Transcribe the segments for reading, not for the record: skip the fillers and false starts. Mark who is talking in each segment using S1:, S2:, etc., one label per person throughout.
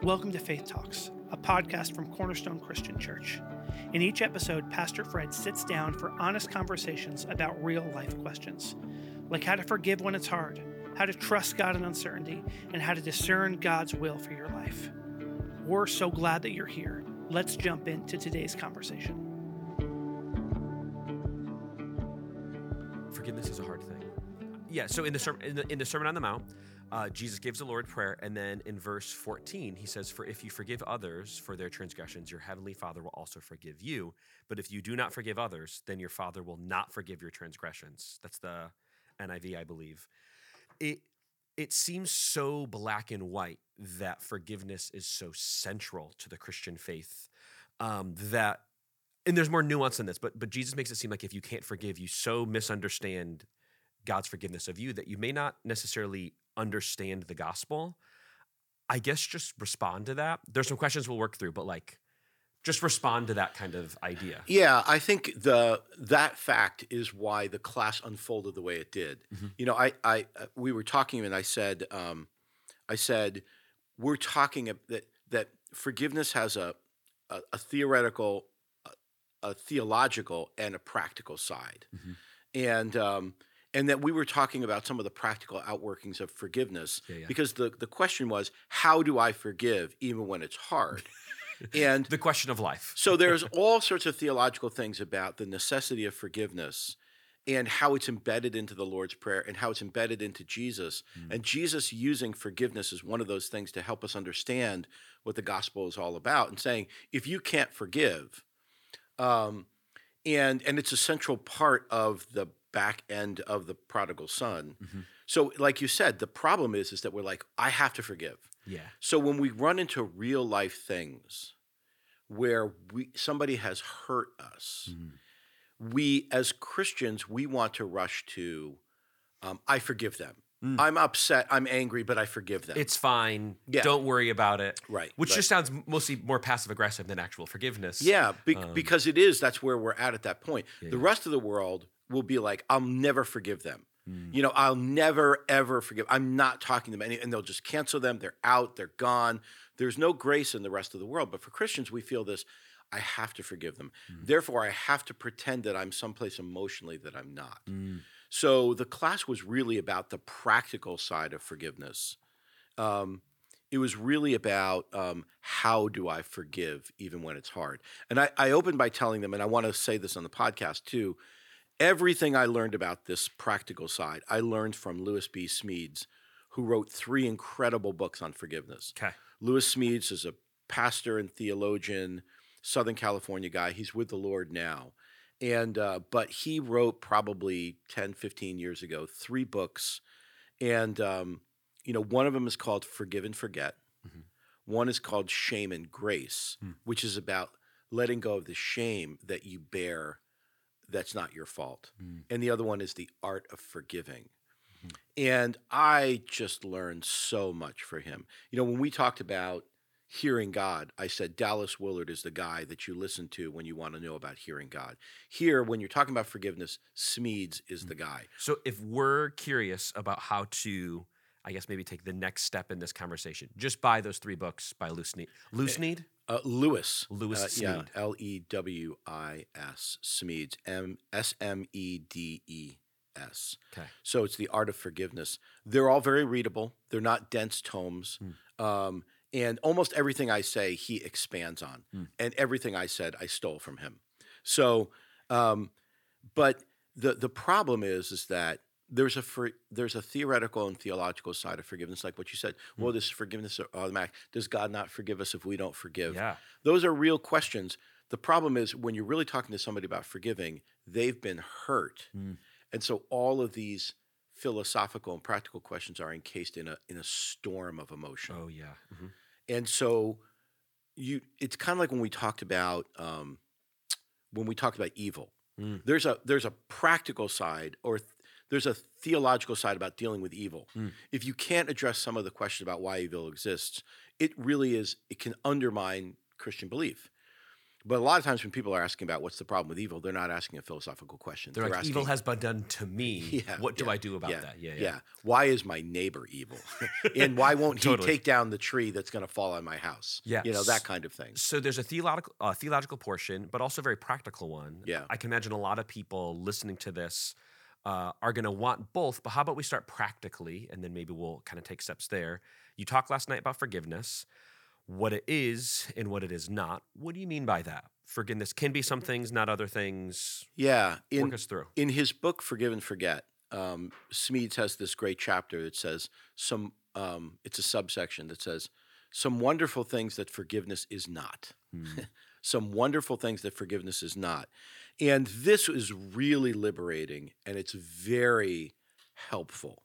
S1: Welcome to Faith Talks, a podcast from Cornerstone Christian Church. In each episode, Pastor Fred sits down for honest conversations about real life questions, like how to forgive when it's hard, how to trust God in uncertainty, and how to discern God's will for your life. We're so glad that you're here. Let's jump into today's conversation.
S2: Forgiveness is a hard thing. Yeah, so in the Sermon on the Mount, Jesus gives the Lord's Prayer, and then in verse 14, he says, "For if you forgive others for their transgressions, your heavenly Father will also forgive you. But if you do not forgive others, then your Father will not forgive your transgressions." That's the NIV, I believe. It seems so black and white that forgiveness is so central to the Christian faith and there's more nuance in this, but Jesus makes it seem like if you can't forgive, you so misunderstand God's forgiveness of you that you may not necessarily understand the gospel. I guess just respond to that. There's some questions we'll work through, but just respond to that kind of idea.
S3: Yeah, I think that fact is why the class unfolded the way it did.
S2: Mm-hmm.
S3: You know, we were talking, and I said we're talking that forgiveness has a theoretical, a theological, and a practical side, and that we were talking about some of the practical outworkings of forgiveness, because the question was, how do I forgive even when it's hard? And
S2: the question of life.
S3: So there's all sorts of theological things about the necessity of forgiveness and how it's embedded into the Lord's Prayer and how it's embedded into Jesus. And Jesus using forgiveness is one of those things to help us understand what the gospel is all about, and saying, if you can't forgive, and it's a central part of the back end of the prodigal son. So like you said, the problem is that we're like, I have to forgive.
S2: Yeah.
S3: So when we run into real life things where somebody has hurt us, we as Christians, we want to rush to, I forgive them. I'm upset, I'm angry, but I forgive them.
S2: It's fine. Yeah. Don't worry about it.
S3: Right.
S2: Which just sounds mostly more passive-aggressive than actual forgiveness.
S3: Yeah, because that's where we're at that point. The rest of the world will be like, I'll never forgive them. You know, I'll never, ever forgive. I'm not talking to them, and they'll just cancel them. They're out. They're gone. There's no grace in the rest of the world. But for Christians, we feel this, I have to forgive them. Therefore, I have to pretend that I'm someplace emotionally that I'm not. So the class was really about the practical side of forgiveness. It was really about how do I forgive even when it's hard? And I opened by telling them, and I want to say this on the podcast too, everything I learned about this practical side, I learned from Lewis B. Smedes, who wrote 3 incredible books on forgiveness.
S2: Okay.
S3: Lewis Smedes is a pastor and theologian, Southern California guy. He's with the Lord now. And but he wrote probably 10, 15 years ago 3 books. And, one of them is called Forgive and Forget. One is called Shame and Grace, which is about letting go of the shame that you bear that's not your fault. And the other one is The Art of Forgiving. And I just learned so much from him. You know, when we talked about hearing God, I said Dallas Willard is the guy that you listen to when you want to know about hearing God. Here, when you're talking about forgiveness, Smedes is the guy.
S2: So if we're curious about how to, I guess, maybe take the next step in this conversation, just buy those 3 books by Lewis Smedes.
S3: Lewis
S2: Smedes.
S3: Yeah, Lewis, Smedes, Smedes.
S2: Okay.
S3: So it's The Art of Forgiveness. They're all very readable. They're not dense tomes. And almost everything I say, he expands on. And everything I said, I stole from him. So, but the problem is that there's a theoretical and theological side of forgiveness, like what you said. Well, this forgiveness automatic. Does God not forgive us if we don't forgive?
S2: Yeah.
S3: Those are real questions. The problem is when you're really talking to somebody about forgiving, they've been hurt. And so all of these philosophical and practical questions are encased in a storm of emotion.
S2: Oh, yeah.
S3: And so it's kind of like when we talked about evil. There's a practical side, or there's a theological side about dealing with evil. If you can't address some of the questions about why evil exists, it can undermine Christian belief. But a lot of times when people are asking about what's the problem with evil, they're not asking a philosophical question.
S2: They're like,
S3: asking,
S2: evil has been done to me. What do I do about that?
S3: Yeah. Why is my neighbor evil? And why won't he take down the tree that's going to fall on my house?
S2: Yeah.
S3: That kind of thing.
S2: So there's a theological portion, but also a very practical one.
S3: Yeah.
S2: I can imagine a lot of people listening to this are going to want both, but how about we start practically, and then maybe we'll kind of take steps there. You talked last night about forgiveness, what it is and what it is not. What do you mean by that? Forgiveness can be some things, not other things.
S3: Yeah.
S2: Walk us through.
S3: In his book, Forgive and Forget, Smedes has this great chapter that says it's a subsection that says, some wonderful things that forgiveness is not. Some wonderful things that forgiveness is not. And this is really liberating, and it's very helpful.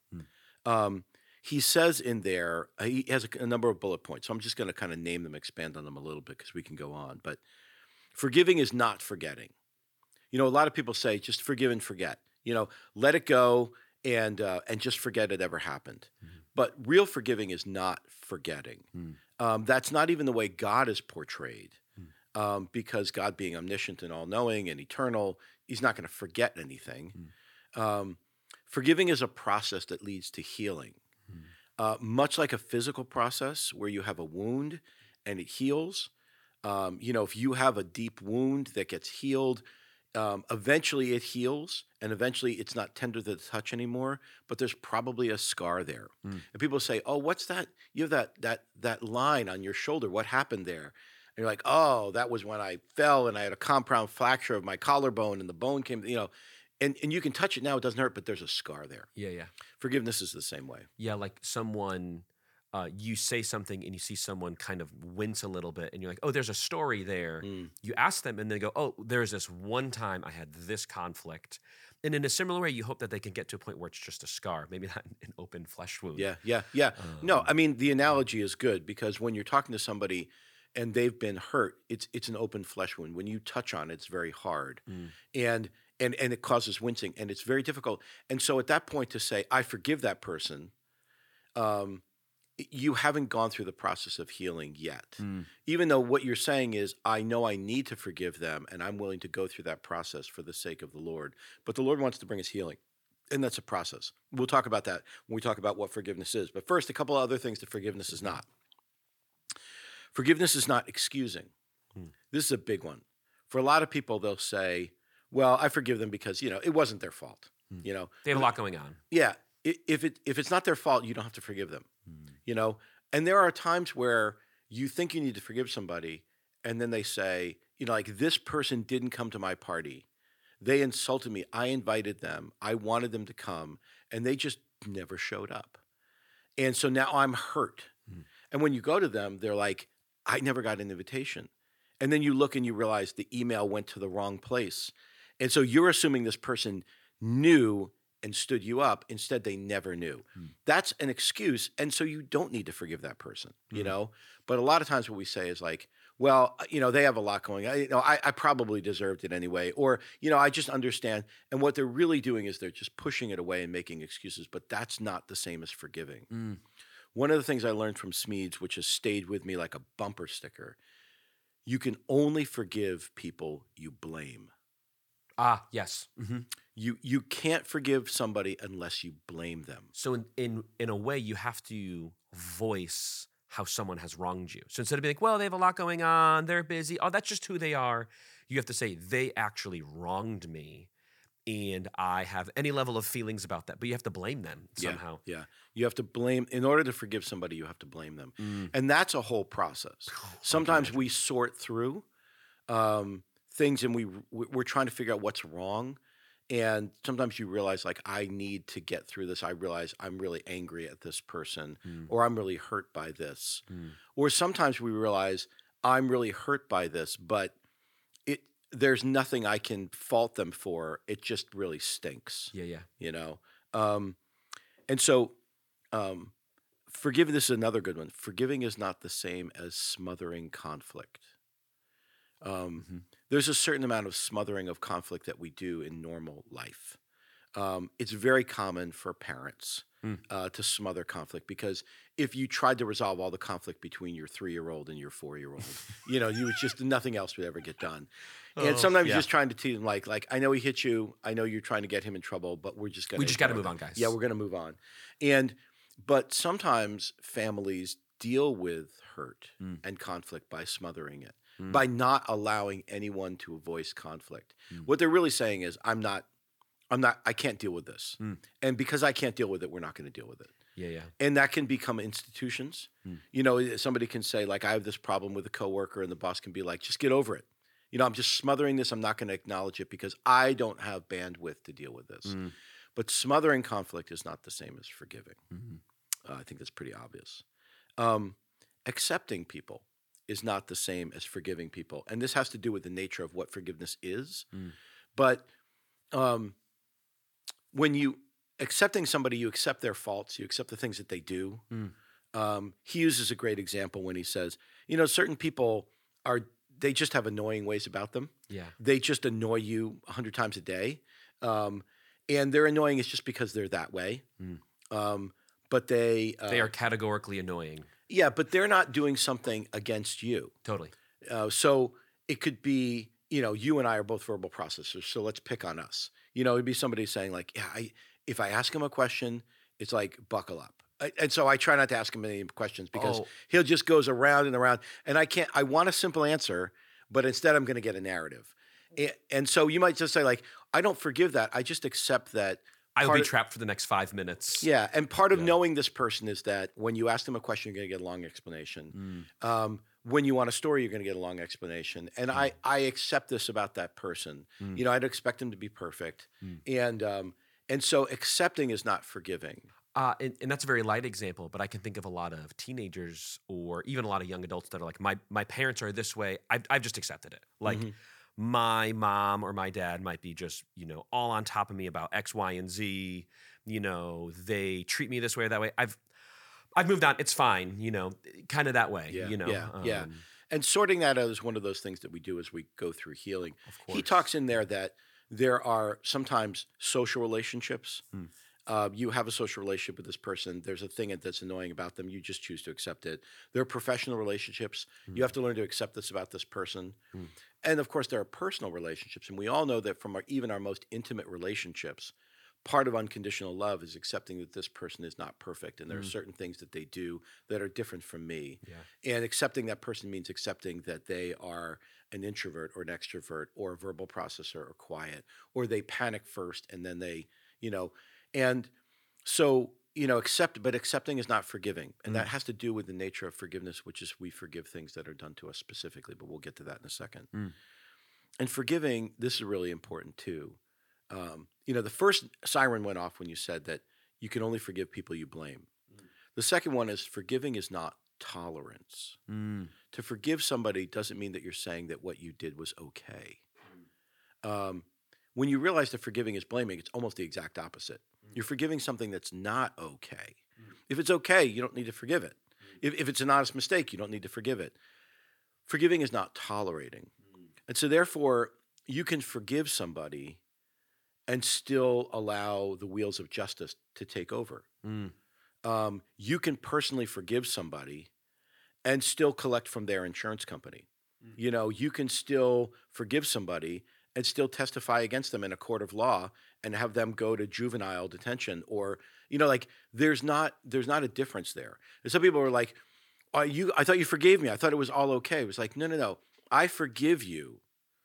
S3: He says in there, he has a number of bullet points. So I'm just going to kind of name them, expand on them a little bit because we can go on. But forgiving is not forgetting. A lot of people say just forgive and forget. Let it go and just forget it ever happened. But real forgiving is not forgetting. That's not even the way God is portrayed. Because God being omniscient and all-knowing and eternal, he's not going to forget anything. Forgiving is a process that leads to healing. Much like a physical process where you have a wound and it heals. If you have a deep wound that gets healed, eventually it heals, and eventually it's not tender to the touch anymore, but there's probably a scar there. And people say, oh, what's that? You have that line on your shoulder. What happened there? And you're like, oh, that was when I fell and I had a compound fracture of my collarbone and the bone came, and you can touch it now. It doesn't hurt, but there's a scar there.
S2: Yeah.
S3: Forgiveness is the same way.
S2: Yeah, like someone, you say something and you see someone kind of wince a little bit and you're like, oh, there's a story there. You ask them and they go, oh, there's this one time I had this conflict. And in a similar way, you hope that they can get to a point where it's just a scar, maybe not an open flesh wound.
S3: Yeah. No, I mean, the analogy is good because when you're talking to somebody and they've been hurt, it's an open flesh wound. When you touch on it, it's very hard. And it causes wincing, and it's very difficult. And so at that point to say, I forgive that person, you haven't gone through the process of healing yet. Even though what you're saying is, I know I need to forgive them, and I'm willing to go through that process for the sake of the Lord. But the Lord wants to bring us healing, and that's a process. We'll talk about that when we talk about what forgiveness is. But first, a couple of other things that forgiveness is not. Forgiveness is not excusing. This is a big one. For a lot of people, they'll say, well, I forgive them because, it wasn't their fault.
S2: They have a lot going on.
S3: Yeah. If it's not their fault, you don't have to forgive them. And there are times where you think you need to forgive somebody, and then they say, like, this person didn't come to my party. They insulted me. I invited them. I wanted them to come, and they just never showed up. And so now I'm hurt. And when you go to them, they're like, I never got an invitation. And then you look and you realize the email went to the wrong place. And so you're assuming this person knew and stood you up. Instead, they never knew. That's an excuse. And so you don't need to forgive that person, But a lot of times what we say is like, well, they have a lot going on. I probably deserved it anyway. Or, I just understand. And what they're really doing is they're just pushing it away and making excuses. But that's not the same as forgiving. One of the things I learned from Smedes, which has stayed with me like a bumper sticker, you can only forgive people you blame.
S2: Yes.
S3: You can't forgive somebody unless you blame them.
S2: So in a way, you have to voice how someone has wronged you. So instead of being like, well, they have a lot going on, they're busy, oh, that's just who they are, you have to say, they actually wronged me, and I have any level of feelings about that. But you have to blame them somehow.
S3: Yeah. You have to blame. In order to forgive somebody, you have to blame them. And that's a whole process. Sometimes we sort through things and we're trying to figure out what's wrong. And sometimes you realize, like, I need to get through this. I realize I'm really angry at this person, or I'm really hurt by this. Or sometimes we realize I'm really hurt by this, but there's nothing I can fault them for. It just really stinks.
S2: Yeah.
S3: And so forgiveness is another good one. Forgiving is not the same as smothering conflict. There's a certain amount of smothering of conflict that we do in normal life. It's very common for parents to smother conflict, because if you tried to resolve all the conflict between your 3-year-old and your 4-year-old, you would just nothing else would ever get done. And sometimes you're just trying to teach them, like I know he hit you, I know you're trying to get him in trouble, but we just got
S2: to move on, guys.
S3: Yeah, we're going to move on. But sometimes families deal with hurt and conflict by smothering it, by not allowing anyone to voice conflict. What they're really saying is, I can't deal with this. And because I can't deal with it, we're not going to deal with it.
S2: Yeah.
S3: And that can become institutions. Somebody can say, like, I have this problem with a coworker, and the boss can be like, just get over it. I'm just smothering this. I'm not going to acknowledge it because I don't have bandwidth to deal with this. But smothering conflict is not the same as forgiving. I think that's pretty obvious. Accepting people is not the same as forgiving people. And this has to do with the nature of what forgiveness is. But when you accepting somebody, you accept their faults, you accept the things that they do. He uses a great example when he says, certain people they just have annoying ways about them.
S2: Yeah.
S3: They just annoy you 100 times a day. And they're annoying is just because they're that way. But they
S2: are categorically annoying.
S3: Yeah, but they're not doing something against you.
S2: Totally.
S3: So it could be, you and I are both verbal processors, so let's pick on us. It'd be somebody saying like, yeah, if I ask him a question, it's like, buckle up. And so I try not to ask him any questions because he'll just goes around and around. And I want a simple answer, but instead I'm going to get a narrative. And so you might just say like, I don't forgive that. I just accept that.
S2: I'll be trapped for the next 5 minutes.
S3: Yeah. And part of knowing this person is that when you ask them a question, you're going to get a long explanation. When you want a story, you're going to get a long explanation. And I accept this about that person. I'd expect them to be perfect. And so accepting is not forgiving.
S2: And that's a very light example, but I can think of a lot of teenagers or even a lot of young adults that are like, my parents are this way. I've just accepted it. Like my mom or my dad might be just, all on top of me about X, Y, and Z. They treat me this way or that way. I've moved on. It's fine. Kind of that way.
S3: Yeah. And sorting that out is one of those things that we do as we go through healing.
S2: Of course.
S3: He talks in there that there are sometimes social relationships. You have a social relationship with this person. There's a thing that's annoying about them. You just choose to accept it. There are professional relationships. You have to learn to accept this about this person. And of course, there are personal relationships. And we all know that from even our most intimate relationships, part of unconditional love is accepting that this person is not perfect. And there are certain things that they do that are different from me. Yeah. And accepting that person means accepting that they are an introvert or an extrovert or a verbal processor or quiet, or they panic first and then they, and so, accepting is not forgiving. And that has to do with the nature of forgiveness, which is we forgive things that are done to us specifically, but we'll get to that in a second. And forgiving, this is really important too. The first siren went off when you said that you can only forgive people you blame. The second one is forgiving is not tolerance. To forgive somebody doesn't mean that you're saying that what you did was okay. When you realize that forgiving is blaming, it's almost the exact opposite. You're forgiving something that's not okay. If it's okay, you don't need to forgive it. If it's an honest mistake, you don't need to forgive it. Forgiving is not tolerating. And so therefore, you can forgive somebody and still allow the wheels of justice to take over. You can personally forgive somebody and still collect from their insurance company. You can still forgive somebody and still testify against them in a court of law and have them go to juvenile detention, or there's not a difference there. And some people are like, I thought you forgave me. I thought it was all okay. It was like, no. I forgive you,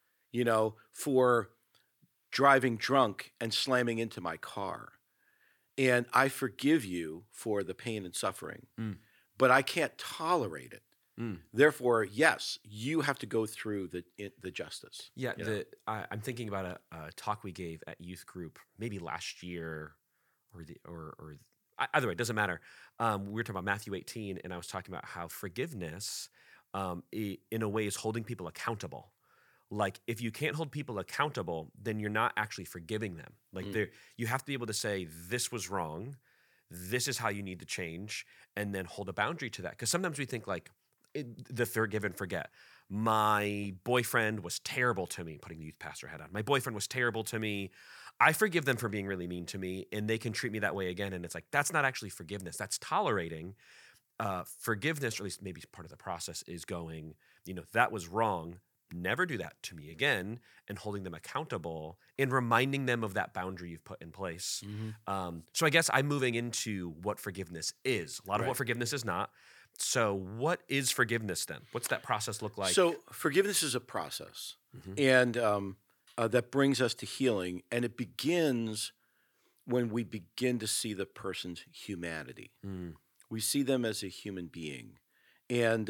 S3: for driving drunk and slamming into my car. And I forgive you for the pain and suffering, but I can't tolerate it. Therefore, yes, you have to go through the justice.
S2: Yeah, I'm thinking about a talk we gave at youth group maybe last year, or either way, it doesn't matter. We were talking about Matthew 18, and I was talking about how forgiveness, in a way, is holding people accountable. Like, if you can't hold people accountable, then you're not actually forgiving them. Like, you have to be able to say, this was wrong, this is how you need to change, and then hold a boundary to that. Because sometimes we think like, the forgive and forget. My boyfriend was terrible to me, putting the youth pastor hat on. My boyfriend was terrible to me. I forgive them for being really mean to me, and they can treat me that way again. And it's like, that's not actually forgiveness. That's tolerating. Forgiveness, or at least maybe part of the process, is going, that was wrong. Never do that to me again, and holding them accountable and reminding them of that boundary you've put in place. So I guess I'm moving into what forgiveness is. A lot of what forgiveness is not. So what is forgiveness then? What's that process look like?
S3: So forgiveness is a process, and that brings us to healing, and it begins when we begin to see the person's humanity. We see them as a human being, and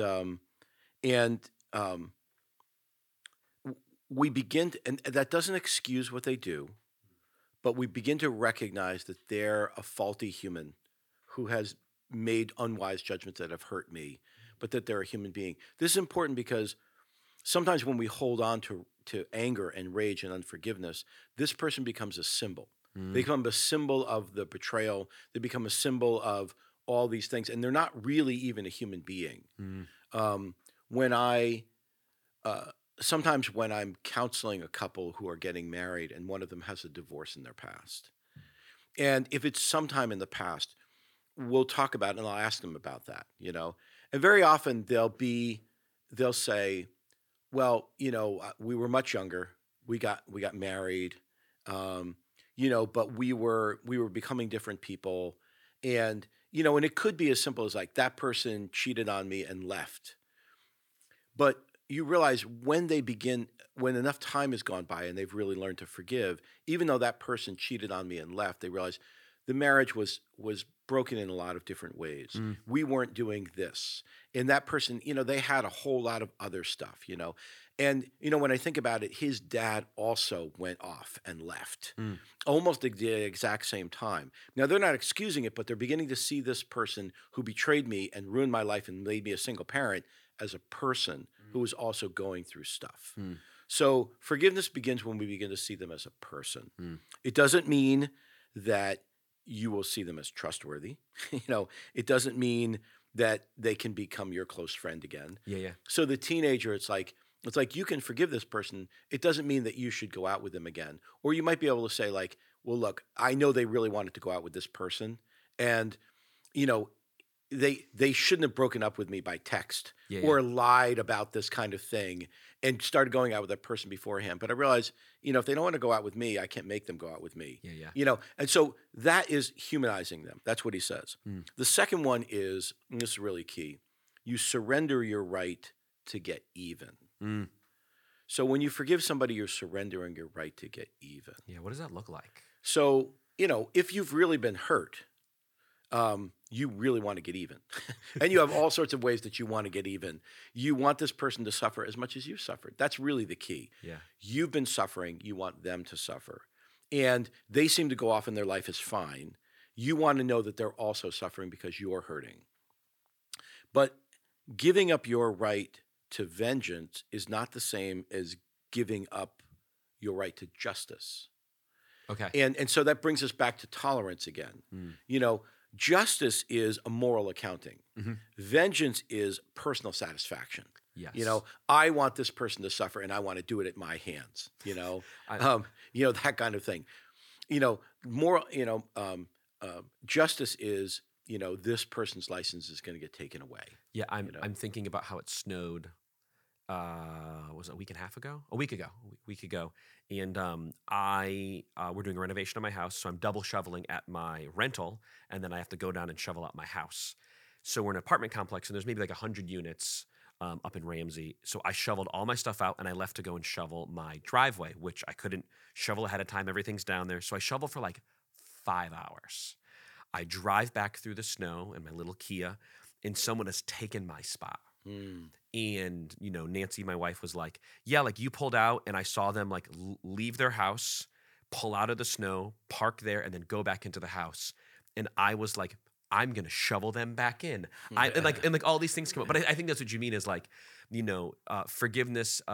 S3: we begin to, and that doesn't excuse what they do, but we begin to recognize that they're a faulty human who has made unwise judgments that have hurt me, but that they're a human being. This is important because sometimes when we hold on to anger and rage and unforgiveness, this person becomes a symbol. They become a symbol of the betrayal. They become a symbol of all these things, and they're not really even a human being. Sometimes when I'm counseling a couple who are getting married and one of them has a divorce in their past, and if it's sometime in the past, we'll talk about it and I'll ask them about that, And very often they'll say, well, we were much younger. We got married, but we were becoming different people. And, and it could be as simple as like that person cheated on me and left. But you realize when enough time has gone by and they've really learned to forgive, even though that person cheated on me and left, they realize the marriage was broken in a lot of different ways. We weren't doing this. And that person, they had a whole lot of other stuff, And, when I think about it, his dad also went off and left almost at the exact same time. Now, they're not excusing it, but they're beginning to see this person who betrayed me and ruined my life and made me a single parent as a person who was also going through stuff. So forgiveness begins when we begin to see them as a person. It doesn't mean that you will see them as trustworthy. It doesn't mean that they can become your close friend again.
S2: Yeah.
S3: So the teenager, it's like you can forgive this person. It doesn't mean that you should go out with them again. Or you might be able to say like, well, look, I know they really wanted to go out with this person, and they shouldn't have broken up with me by text or lied about this kind of thing and started going out with that person beforehand. But I realized, if they don't want to go out with me, I can't make them go out with me. And so that is humanizing them. That's what he says. The second one is, and this is really key, you surrender your right to get even. So when you forgive somebody, you're surrendering your right to get even.
S2: Yeah, what does that look like?
S3: So, if you've really been hurt, you really want to get even. And you have all sorts of ways that you want to get even. You want this person to suffer as much as you've suffered. That's really the key.
S2: Yeah.
S3: You've been suffering. You want them to suffer. And they seem to go off and their life is fine. You want to know that they're also suffering because you're hurting. But giving up your right to vengeance is not the same as giving up your right to justice.
S2: Okay.
S3: And so that brings us back to tolerance again. Justice is a moral accounting. Vengeance is personal satisfaction.
S2: Yes.
S3: I want this person to suffer and I want to do it at my hands, that kind of thing. Moral, justice is, this person's license is going to get taken away.
S2: Yeah, I'm thinking about how it snowed. Was it a week and a half ago? A week ago. And we're doing a renovation on my house, so I'm double shoveling at my rental, and then I have to go down and shovel out my house. So we're in an apartment complex, and there's maybe like 100 units up in Ramsey. So I shoveled all my stuff out, and I left to go and shovel my driveway, which I couldn't shovel ahead of time. Everything's down there. So I shovel for like 5 hours. I drive back through the snow in my little Kia, and someone has taken my spot. And, Nancy, my wife, was like, yeah, like you pulled out and I saw them like leave their house, pull out of the snow, park there, and then go back into the house. And I was like, I'm going to shovel them back in. And like all these things come up. But I think that's what you mean is like, forgiveness.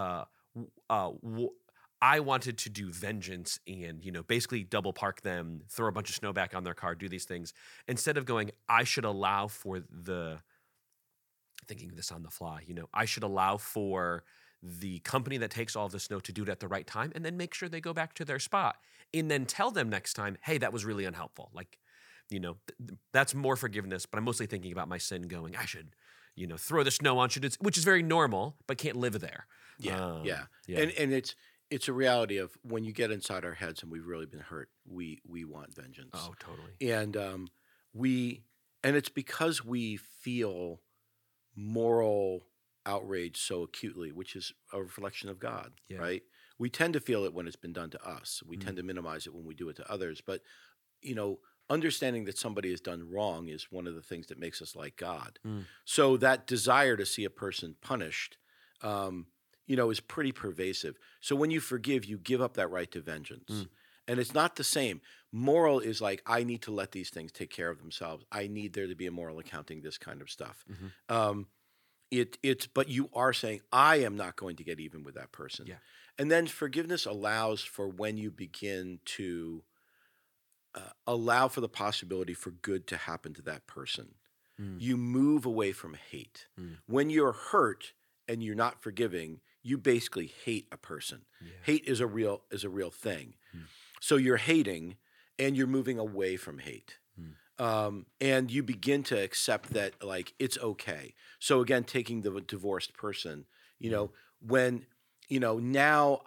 S2: I wanted to do vengeance and, basically double park them, throw a bunch of snow back on their car, do these things. Instead of going, I should allow for thinking this on the fly, I should allow for the company that takes all of the snow to do it at the right time, and then make sure they go back to their spot, and then tell them next time, hey, that was really unhelpful. Like, that's more forgiveness, but I'm mostly thinking about my sin going, I should, throw the snow on, which is very normal, but can't live there.
S3: Yeah. And it's a reality of when you get inside our heads and we've really been hurt, we want vengeance.
S2: Oh, totally.
S3: And it's because we feel moral outrage so acutely, which is a reflection of God, right? We tend to feel it when it's been done to us. We tend to minimize it when we do it to others. But, understanding that somebody has done wrong is one of the things that makes us like God. So that desire to see a person punished, is pretty pervasive. So when you forgive, you give up that right to vengeance. And it's not the same. Moral is like, I need to let these things take care of themselves. I need there to be a moral accounting, this kind of stuff. But you are saying, I am not going to get even with that person.
S2: Yeah.
S3: And then forgiveness allows for when you begin to allow for the possibility for good to happen to that person. You move away from hate. When you're hurt and you're not forgiving, you basically hate a person. Yeah. Hate is a real thing. So you're hating and you're moving away from hate. And you begin to accept that, like, it's okay. So again, taking the divorced person, when, now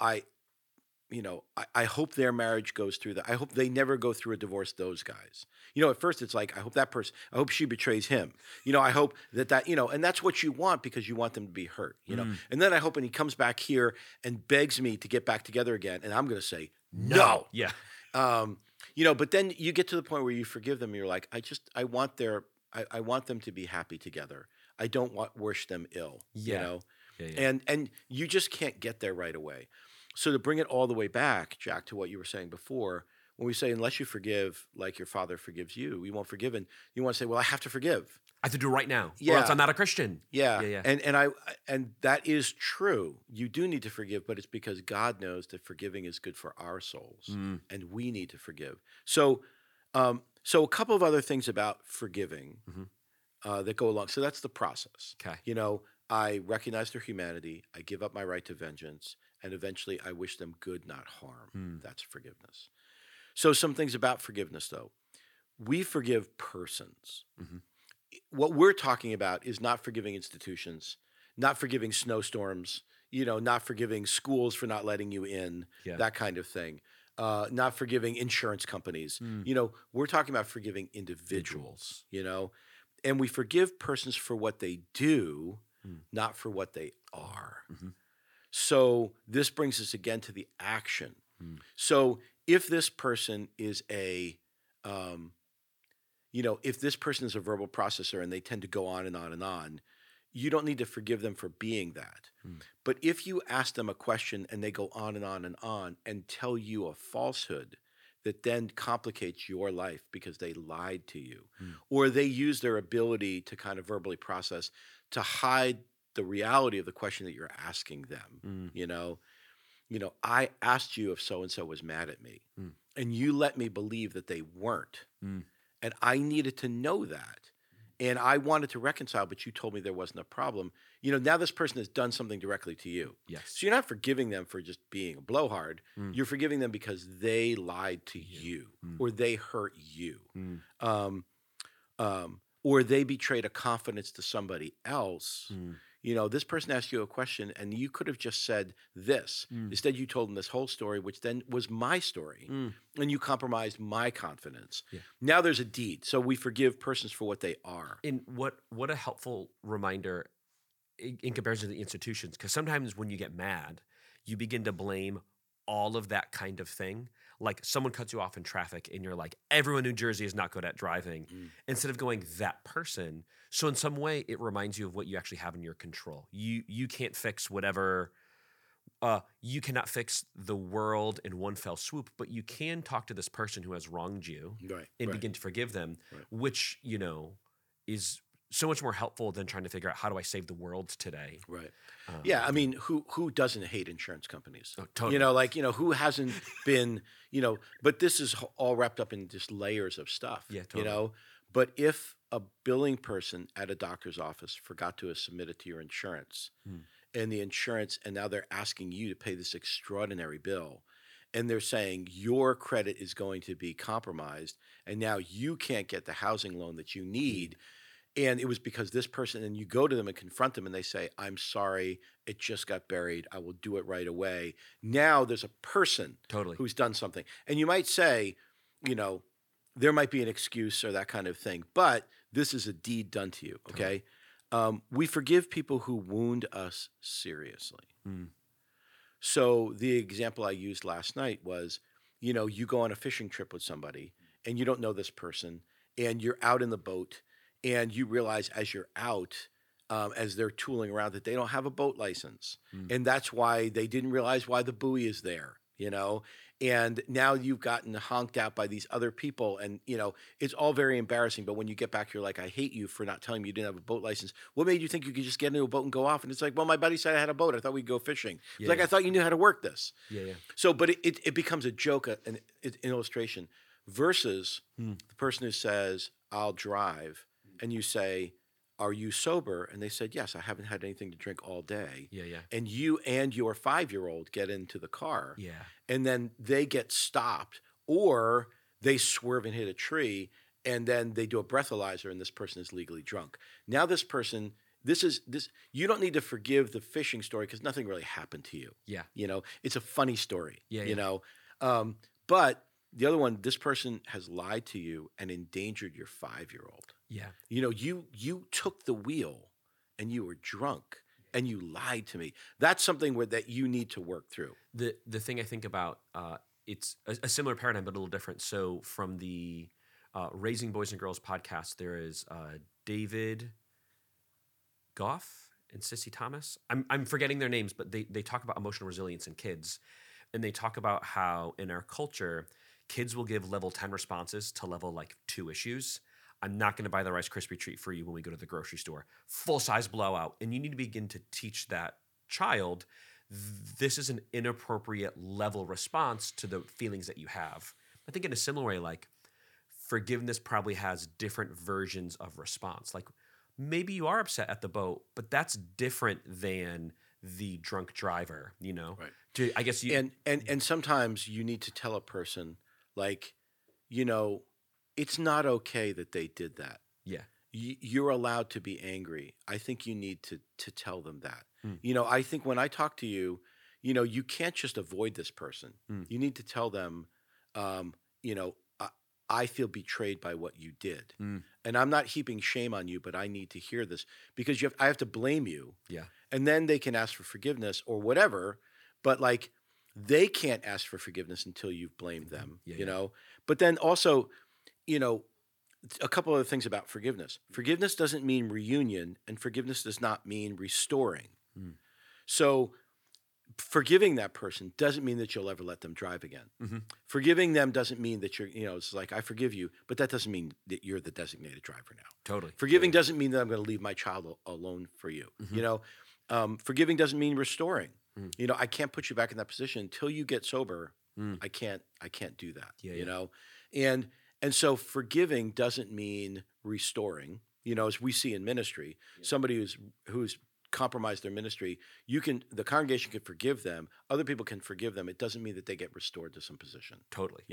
S3: I hope their marriage goes through that. I hope they never go through a divorce, those guys. At first it's like, I hope she betrays him. I hope that, and that's what you want because you want them to be hurt, And then I hope when he comes back here and begs me to get back together again, and I'm going to say, no.
S2: Yeah.
S3: But then you get to the point where you forgive them. And you're like, I want them to be happy together. I don't wish them ill,
S2: Yeah.
S3: And you just can't get there right away. So to bring it all the way back, Jack, to what you were saying before, when we say, unless you forgive like your Father forgives you, you won't forgive. And you want to say, well, I have to forgive.
S2: I have to do it right now,
S3: Yeah.
S2: or else I'm not a Christian.
S3: Yeah. And that is true. You do need to forgive, but it's because God knows that forgiving is good for our souls, and we need to forgive. So a couple of other things about forgiving that go along. So that's the process.
S2: Okay.
S3: I recognize their humanity. I give up my right to vengeance. And eventually I wish them good, not harm. That's forgiveness. So some things about forgiveness, though. We forgive persons. What we're talking about is not forgiving institutions, not forgiving snowstorms, not forgiving schools for not letting you in, that kind of thing. Not forgiving insurance companies. We're talking about forgiving individuals, and we forgive persons for what they do, not for what they are. So this brings us again to the action. So if this person is if this person is a verbal processor and they tend to go on and on and on, you don't need to forgive them for being that. But if you ask them a question and they go on and on and on and tell you a falsehood that then complicates your life because they lied to you, or they use their ability to kind of verbally process to hide the reality of the question that you're asking them. I asked you if so-and-so was mad at me, and you let me believe that they weren't. And I needed to know that. And I wanted to reconcile, but you told me there wasn't a problem. Now this person has done something directly to you.
S2: Yes.
S3: So you're not forgiving them for just being a blowhard. You're forgiving them because they lied to you, or they hurt you. Or they betrayed a confidence to somebody else. This person asked you a question and you could have just said this. Instead, you told them this whole story, which then was my story. And you compromised my confidence. Yeah. Now there's a deed. So we forgive persons for what they are.
S2: And what a helpful reminder in comparison to the institutions. Because sometimes when you get mad, you begin to blame all of that kind of thing. Like someone cuts you off in traffic and you're like, everyone in New Jersey is not good at driving. Instead of going, that person. So in some way, it reminds you of what you actually have in your control. You can't fix whatever, you cannot fix the world in one fell swoop, but you can talk to this person who has wronged you and begin to forgive them, which, is so much more helpful than trying to figure out how do I save the world today.
S3: Right. Yeah. I mean, who doesn't hate insurance companies?
S2: Oh, totally.
S3: Who hasn't been, but this is all wrapped up in just layers of stuff,
S2: yeah, totally.
S3: But if a billing person at a doctor's office forgot to submit it to your insurance and the insurance, and now they're asking you to pay this extraordinary bill. And they're saying your credit is going to be compromised, and now you can't get the housing loan that you need. And it was because this person, and you go to them and confront them, and they say, I'm sorry, it just got buried. I will do it right away. Now there's a person
S2: Totally.
S3: who's done something. And you might say, there might be an excuse or that kind of thing, but this is a deed done to you, okay? We forgive people who wound us seriously. So the example I used last night was, you go on a fishing trip with somebody and you don't know this person and you're out in the boat and you realize as you're out, as they're tooling around, that they don't have a boat license. And that's why they didn't realize why the buoy is there, and now you've gotten honked out by these other people, and it's all very embarrassing. But when you get back, you're like, I hate you for not telling me you didn't have a boat license. What made you think you could just get into a boat and go off? And it's like, well, my buddy said I had a boat. I thought we'd go fishing. It's like, I thought you knew how to work this. So, but it becomes a joke, an illustration, versus the person who says, I'll drive, and you say, are you sober? And they said, yes, I haven't had anything to drink all day. And you and your 5-year-old get into the car. And then they get stopped, or they swerve and hit a tree, and then they do a breathalyzer, and this person is legally drunk. Now this person, you don't need to forgive the fishing story because nothing really happened to you. It's a funny story. But the other one, this person has lied to you and endangered your 5-year-old. You took the wheel and you were drunk and you lied to me. That's something that you need to work through.
S2: The thing I think about, it's a similar paradigm, but a little different. So from the Raising Boys and Girls podcast, there is David Goff and Sissy Thomas. I'm forgetting their names, but they talk about emotional resilience in kids. And they talk about how in our culture, kids will give level 10 responses to level 2 issues. I'm not going to buy the Rice Krispie treat for you when we go to the grocery store. Full-size blowout. And you need to begin to teach that child this is an inappropriate level response to the feelings that you have. I think in a similar way, forgiveness probably has different versions of response. Maybe you are upset at the boat, but that's different than the drunk driver,
S3: Right.
S2: I guess you...
S3: And sometimes you need to tell a person, it's not okay that they did that. You're allowed to be angry. I think you need to tell them that. I think when I talk to you, you can't just avoid this person. You need to tell them, I feel betrayed by what you did. And I'm not heaping shame on you, but I need to hear this because I have to blame you. And then they can ask for forgiveness or whatever, but they can't ask for forgiveness until you've blamed them, But then also, a couple other things about forgiveness. Forgiveness doesn't mean reunion, and forgiveness does not mean restoring. So forgiving that person doesn't mean that you'll ever let them drive again. Forgiving them doesn't mean that you're, it's like, I forgive you, but that doesn't mean that you're the designated driver now.
S2: Totally.
S3: Forgiving doesn't mean that I'm going to leave my child alone for you. Forgiving doesn't mean restoring. I can't put you back in that position until you get sober. I can't do that. And so forgiving doesn't mean restoring. As we see in ministry, somebody who's compromised their ministry, the congregation can forgive them. Other people can forgive them. It doesn't mean that they get restored to some position.
S2: Totally.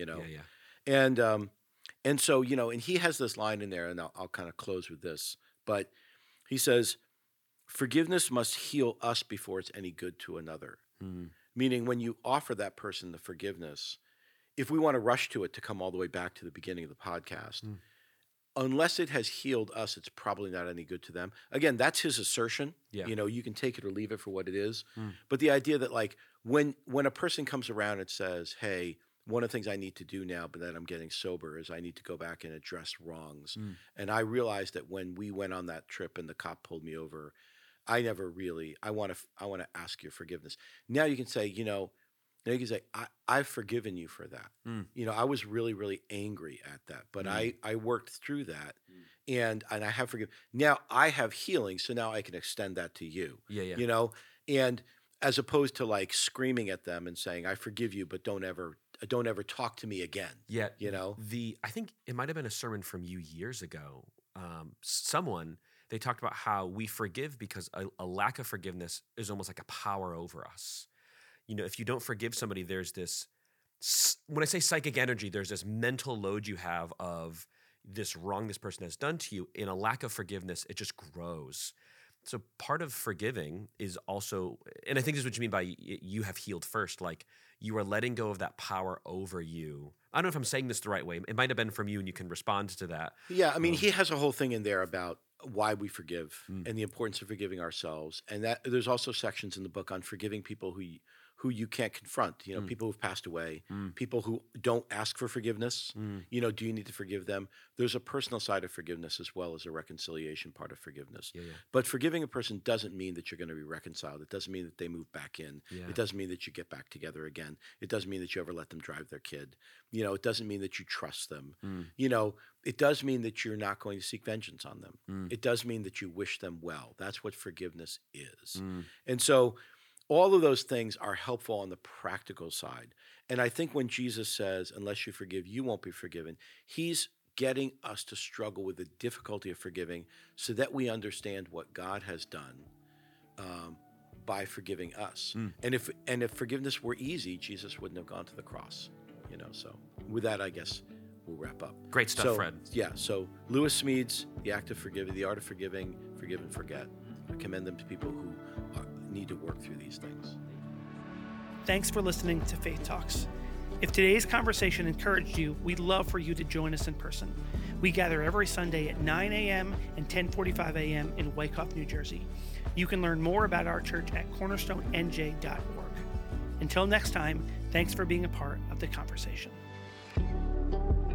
S3: And so, and he has this line in there, and I'll kind of close with this, but he says, forgiveness must heal us before it's any good to another. Meaning when you offer that person the forgiveness, if we want to rush to it to come all the way back to the beginning of the podcast, unless it has healed us, it's probably not any good to them. Again, that's his assertion. You can take it or leave it for what it is. But the idea that when a person comes around and says, hey, one of the things I need to do now, but that I'm getting sober, is I need to go back and address wrongs. And I realized that when we went on that trip and the cop pulled me over, I want to ask your forgiveness. Now you can say, I've forgiven you for that. I was really, really angry at that, but I worked through that and I have forgiven. Now I have healing. So now I can extend that to you, and as opposed to screaming at them and saying, I forgive you, but don't ever talk to me again.
S2: I think it might've been a sermon from you years ago. Someone they talked about how we forgive because a lack of forgiveness is almost like a power over us. If you don't forgive somebody, there's this, when I say psychic energy, there's this mental load you have of this wrong this person has done to you. In a lack of forgiveness, it just grows. So part of forgiving is also, and I think this is what you mean by you have healed first, like you are letting go of that power over you. I don't know if I'm saying this the right way. It might have been from you and you can respond to that.
S3: Yeah, I mean, he has a whole thing in there about why we forgive and the importance of forgiving ourselves. And that there's also sections in the book on forgiving people who you can't confront, people who've passed away, people who don't ask for forgiveness. Do you need to forgive them? There's a personal side of forgiveness as well as a reconciliation part of forgiveness.
S2: Yeah.
S3: But forgiving a person doesn't mean that you're going to be reconciled. It doesn't mean that they move back in.
S2: Yeah.
S3: It doesn't mean that you get back together again. It doesn't mean that you ever let them drive their kid. It doesn't mean that you trust them. It does mean that you're not going to seek vengeance on them. It does mean that you wish them well. That's what forgiveness is. And so all of those things are helpful on the practical side. And I think when Jesus says, unless you forgive, you won't be forgiven, he's getting us to struggle with the difficulty of forgiving so that we understand what God has done by forgiving us. And if forgiveness were easy, Jesus wouldn't have gone to the cross. So with that, I guess we'll wrap up.
S2: Great stuff, Fred.
S3: Yeah, so Lewis Smedes, The Act of Forgiving, The Art of Forgiving, Forgive and Forget. I commend them to people who need to work through these things.
S1: Thanks for listening to Faith Talks. If today's conversation encouraged you, we'd love for you to join us in person. We gather every Sunday at 9 a.m. and 10:45 a.m. in Wyckoff, New Jersey. You can learn more about our church at cornerstonenj.org. Until next time, thanks for being a part of the conversation.